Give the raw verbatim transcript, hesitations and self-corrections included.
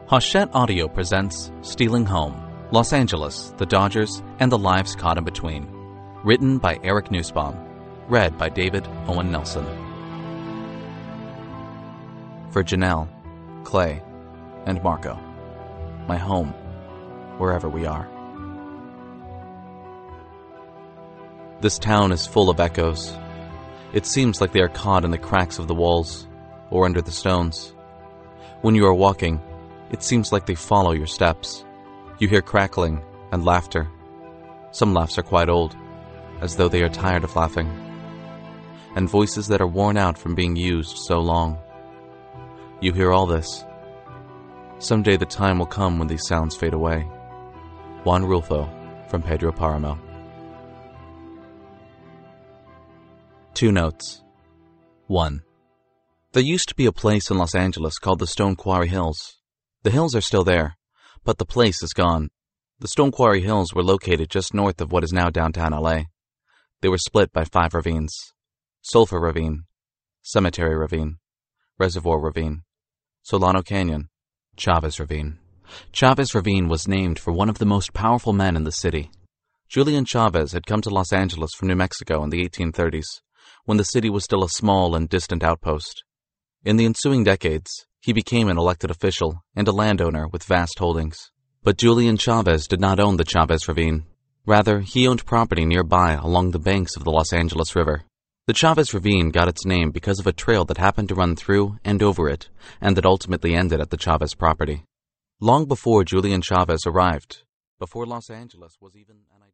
Hachette Audio presents Stealing Home, Los Angeles, the Dodgers, and the Lives Caught in Between. Written by Eric Nussbaum. Read by David Owen Nelson. For Janelle, Clay, and Marco. My home, wherever we are. This town is full of echoes. It seems like they are caught in the cracks of the walls, or under the stones. When you are walking, it seems like they follow your steps. You hear crackling and laughter. Some laughs are quite old, as though they are tired of laughing. And voices that are worn out from being used so long. You hear all this. Someday the time will come when these sounds fade away. Juan Rulfo, from Pedro Paramo. Two notes. One. There used to be a place in Los Angeles called the Stone Quarry Hills. The hills are still there, but the place is gone. The Stone Quarry Hills were located just north of what is now downtown L A. They were split by five ravines: Sulphur Ravine, Cemetery Ravine, Reservoir Ravine, Solano Canyon, Chavez Ravine. Chavez Ravine was named for one of the most powerful men in the city. Julian Chavez had come to Los Angeles from New Mexico in the eighteen thirties, when the city was still a small and distant outpost. In the ensuing decades, he became an elected official and a landowner with vast holdings. But Julian Chavez did not own the Chavez Ravine. Rather, he owned property nearby along the banks of the Los Angeles River. The Chavez Ravine got its name because of a trail that happened to run through and over it, and that ultimately ended at the Chavez property. Long before Julian Chavez arrived, before Los Angeles was even an